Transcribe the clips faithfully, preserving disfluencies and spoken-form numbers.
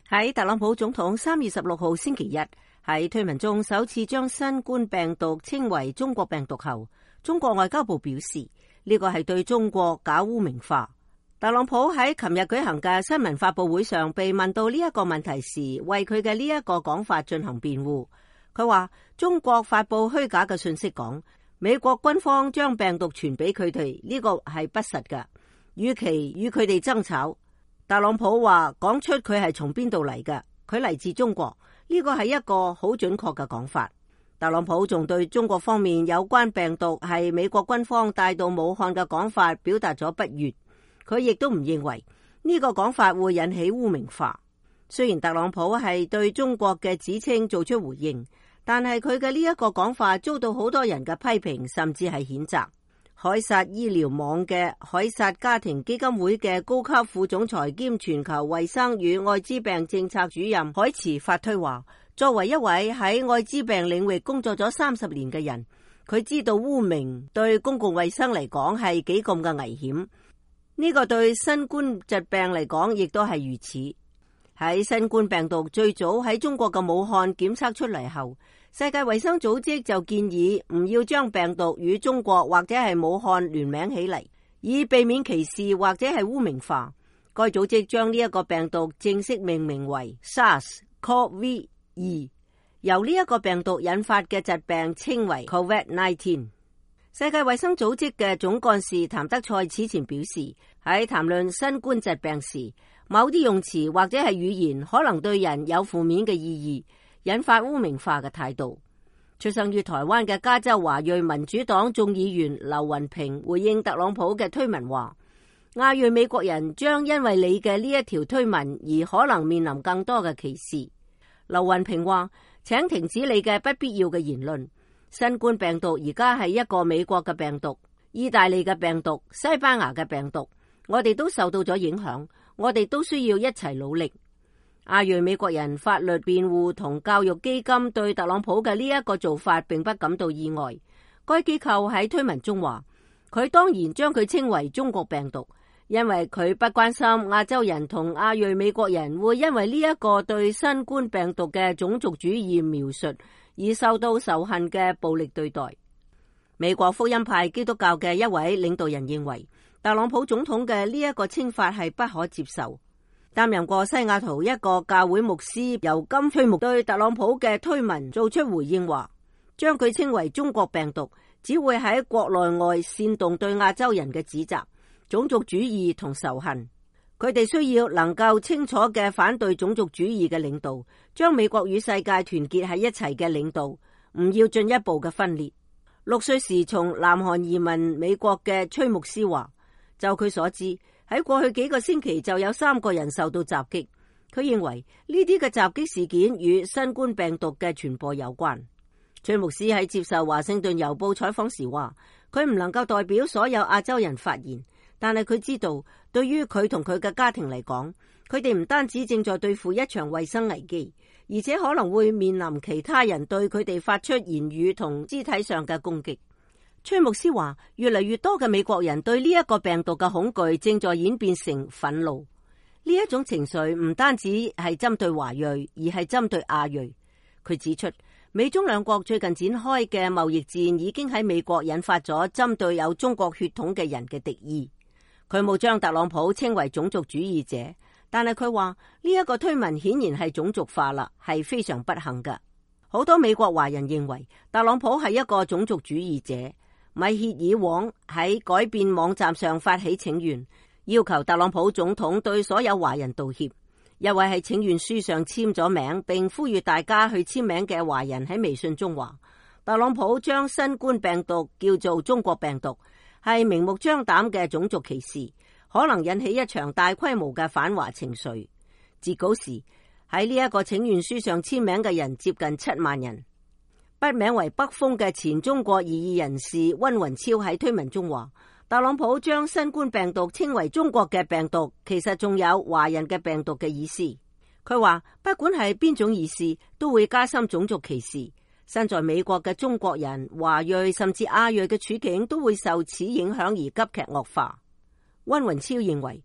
喺特朗普總統三月十六號星期日喺推文中首次將新冠病毒稱為中國病毒後，中國外交部表示呢個係對中國搞污名化。特朗普喺琴日舉行嘅新聞發佈會上被問到呢一個問題時，為佢嘅呢一個講法進行辯護。佢話中國發佈虛假嘅信息，講美國軍方將病毒傳俾佢哋，呢個係不實㗎。與其與佢哋爭吵，特朗普話講出佢係從邊度嚟嘅，佢嚟自中國，呢個係一個好準確嘅講法。特朗普仲對中國方面有關病毒係美國軍方帶到武漢嘅講法表達咗不悅，佢亦都唔認為呢個講法會引起污名化。雖然特朗普係對中國嘅指稱做出回應，但係佢嘅呢一個講法遭到好多人嘅批評，甚至係譴責。凱撒醫療網嘅凱撒家庭基金會嘅高級副總裁兼全球衛生與艾滋病政策主任海茨發推話，作為一位喺艾滋病領域工作咗三十年嘅人，佢知道污名對公共衛生嚟講係幾咁嘅危險。呢個對新冠疾病嚟講亦都係如此。喺新冠病毒最早喺中國嘅武漢檢測出嚟後，世界衛生組織就建議唔要將病毒與中國或者係武漢聯名起嚟，以避免歧視或者係污名化。該組織將呢一個病毒正式命名為 SARS-C o V 二， 由呢一個病毒引發嘅疾病稱為 COVID 十九。世界衛生組織嘅總幹事譚德塞此前表示，喺談論新冠疾病時，某啲用詞或者係語言可能對人有負面嘅意義，引發污名化嘅態度。出生於台灣嘅加州華裔民主黨眾議員劉雲平回應特朗普嘅推文話，亞裔美國人將因為你嘅呢一條推文而可能面臨更多嘅歧視。劉雲平話，請停止你嘅不必要嘅言論。新冠病毒而家係一個美國嘅病毒、意大利嘅病毒、西班牙嘅病毒，我哋都受到咗影響，我哋都需要一齊努力。亞裔美國人法律辯護同教育基金對特朗普嘅呢一個做法並不感到意外。該機構喺推文中話，佢當然將佢稱為中國病毒，因為佢不關心亞洲人同亞裔美國人會因為呢一個對新冠病毒嘅種族主義描述而受到仇恨嘅暴力對待。美國福音派基督教嘅一位領導人認為，特朗普總統嘅呢一個稱法係不可接受。擔任過西雅圖一個教會牧師由金翠木對特朗普嘅推文做出回應話，將佢稱為中國病毒只會喺國內外煽動對亞洲人嘅指責、種族主義同仇恨。佢哋需要能夠清楚嘅反對種族主義嘅領導，將美國與世界團結喺一齊嘅領導，唔要進一步嘅分裂。六歲時從南韓移民美國嘅崔牧師話，就佢所知，喺過去幾個星期就有三個人受到襲擊。佢認為呢啲嘅襲擊事件與新冠病毒嘅傳播有關。崔牧師喺接受華盛頓郵報採訪時話，佢唔能夠代表所有亞洲人發言，但係佢知道對於佢同佢嘅家庭嚟講，佢哋唔單止正在對付一場衛生危機，而且可能會面臨其他人對佢哋發出言語同肢體上嘅攻擊。崔牧師話，越嚟越多嘅美國人對呢一個病毒嘅恐懼正在演變成憤怒。呢一種情緒唔單止係針對華裔，而係針對亞裔。佢指出，美中兩國最近展開嘅貿易戰已經喺美國引發咗針對有中國血統嘅人嘅敵意。佢冇將特朗普稱為種族主義者，但係佢話呢一個推文顯然係種族化啦，係非常不幸㗎。好多美國華人認為特朗普係一個種族主義者。米歇爾網喺改變網站上發起請願，要求特朗普總統對所有華人道歉。一位喺請願書上簽咗名並呼籲大家去簽名嘅華人喺微信中話，特朗普將新冠病毒叫做中國病毒，係明目張膽嘅種族歧視，可能引起一場大規模嘅反華情緒。截稿時喺呢一個請願書上簽名嘅人接近七萬人。筆名為北風嘅前中國異議人士溫雲超喺推文中話，特朗普將新冠病毒稱為中國嘅病毒，其實仲有華人嘅病毒嘅意思。佢話不管係邊種意思，都會加深種族歧視。身在美國嘅中國人、華裔甚至亞裔嘅處境都會受此影響而急劇惡化。溫雲超認為，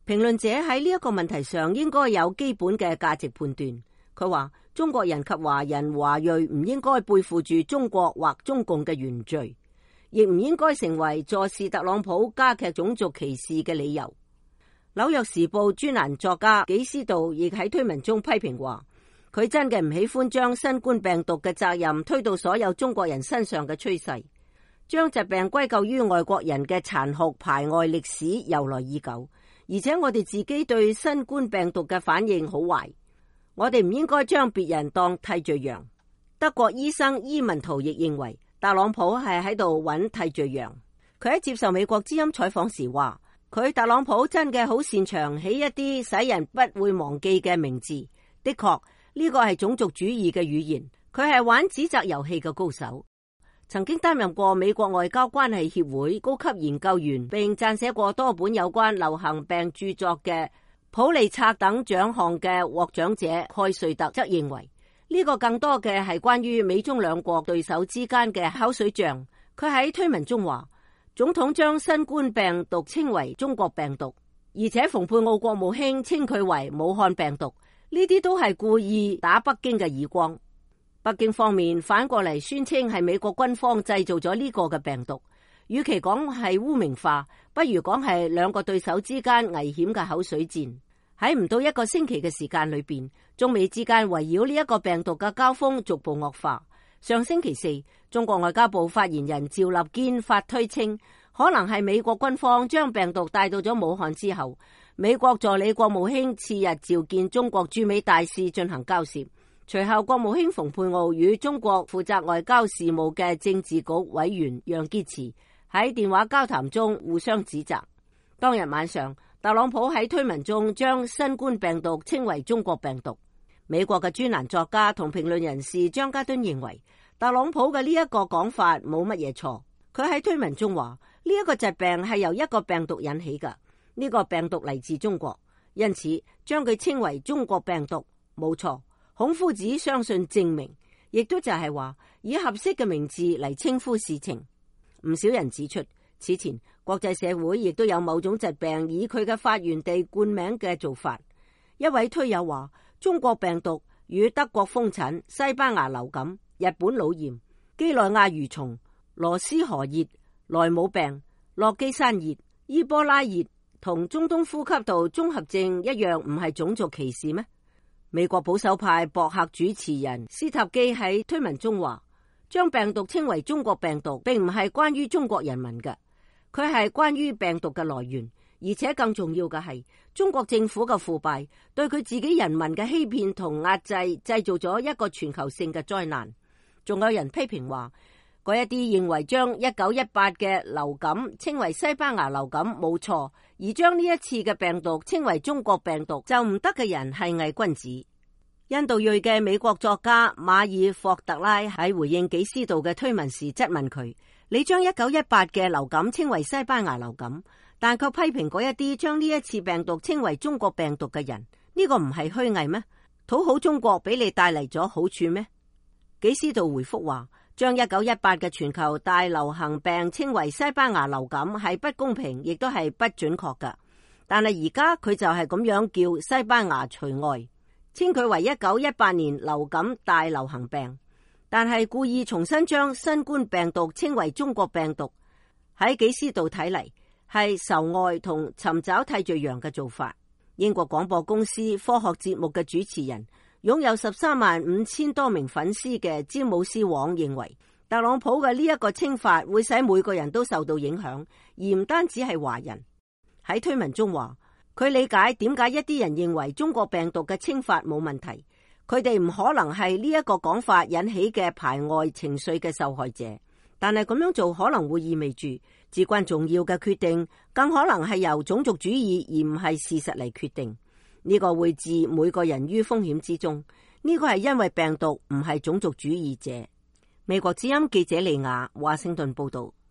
評論者喺呢一個問題上應該有基本嘅價值判斷。佢話中國人及華人華裔唔應該背負住中國或中共嘅原罪，亦唔應該成為助事特朗普加劇種族歧視嘅理由。紐約時報專欄作家紀斯道亦喺推文中批評話，佢真嘅唔喜歡將新冠病毒嘅責任推到所有中國人身上嘅趨勢，將疾病歸咎於外國人嘅殘酷排外歷史由來已久，而且我哋自己對新冠病毒嘅反應好壞，我哋唔應該將別人當替罪羊。德國醫生伊文圖亦認為特朗普係喺度揾替罪羊。佢喺接受美國之音採訪時話，佢特朗普真嘅好擅長起一啲使人不會忘記嘅名字。的確，呢個係種族主義嘅語言，佢係玩指責遊戲嘅高手。曾經擔任過美國外交關係協會高級研究員，並撰寫過多本有關流行病著作嘅普利策等獎項嘅獲獎者蓋瑞特則認為，呢個更多嘅係關於美中兩國對手之間嘅口水仗。佢喺推文中話，總統將新冠病毒稱為中國病毒，而且蓬佩奧國務卿稱佢為武漢病毒，呢啲都係故意打北京嘅耳光。北京方面反過嚟宣稱係美國軍方製造咗呢個嘅病毒，與其講係污名化，不如講係兩個對手之間危險嘅口水戰。喺唔到一個星期嘅時間裏邊，中美之間圍繞呢一個病毒嘅交鋒逐步惡化。上星期四，中國外交部發言人趙立堅發推稱，可能係美國軍方將病毒帶到咗武漢之後，美國助理國務卿次日召見中國駐美大使進行交涉。隨後國務卿蓬佩奧與中國負責外交事務嘅政治局委員楊潔篪喺電話交談中互相指責。當日晚上，特朗普喺推文中將新冠病毒稱為中國病毒。美國嘅專欄作家同評論人士張家敦認為，特朗普嘅呢一個講法冇乜嘢錯。佢喺推文中話，呢一個疾病係由一個病毒引起㗎，呢個病毒嚟自中國，因此將佢稱為中國病毒冇錯。孔夫子相信證明，亦都就係話以合適嘅名字嚟稱呼事情。唔少人指出，此前國際社會亦都有某種疾病以佢嘅發源地冠名嘅做法。一位推友話，中國病毒與德國風疹、西班牙流感、日本腦炎、基內亞蠕蟲、羅斯河熱、萊姆病、洛基山熱、伊波拉熱同中東呼吸道綜合症一樣，唔係種族歧視咩？美國保守派博客主持人斯塔基喺推文中話，將病毒稱為中國病毒並唔係關於中國人民嘅，佢係關於病毒嘅來源，而且更重要嘅係中國政府嘅腐敗對佢自己人民嘅欺騙同壓制製造咗一個全球性嘅災難。仲有人批評話，嗰一啲認為將一九一八嘅流感稱為西班牙流感冇錯，而將呢一次嘅病毒稱為中國病毒就唔得嘅人係偽君子。印度裔嘅美國作家馬爾霍特拉喺回應紀斯道嘅推文時質問佢，你將一九一八嘅流感稱為西班牙流感，但卻批評嗰一啲將呢一次病毒稱為中國病毒嘅人，呢個唔係虛偽咩？討好中國俾你帶嚟咗好處咩？紀斯道回覆話，將一九一八嘅全球大流行病稱為西班牙流感係不公平，亦都係不準確㗎。但係而家佢就係咁樣叫西班牙除外，稱佢為一九一八年流感大流行病，但係故意重新將新冠病毒稱為中國病毒，喺紀斯道睇嚟係仇外同尋找替罪羊嘅做法。英國廣播公司科學節目嘅主持人，擁有十三萬五千多名粉絲嘅詹姆斯網認為，特朗普嘅呢一個稱法會使每個人都受到影響，而唔單止係華人。喺推文中話，佢理解點解一啲人認為中國病毒嘅稱法冇問題，佢哋唔可能係呢一個講法引起嘅排外情緒嘅受害者，但係咁樣做可能會意味住至關重要嘅決定更可能係由種族主義而唔係事實嚟決定。呢個會置每個人於風險之中，呢個係因為病毒唔係種族主義者。美國之音記者利亞華盛頓報道。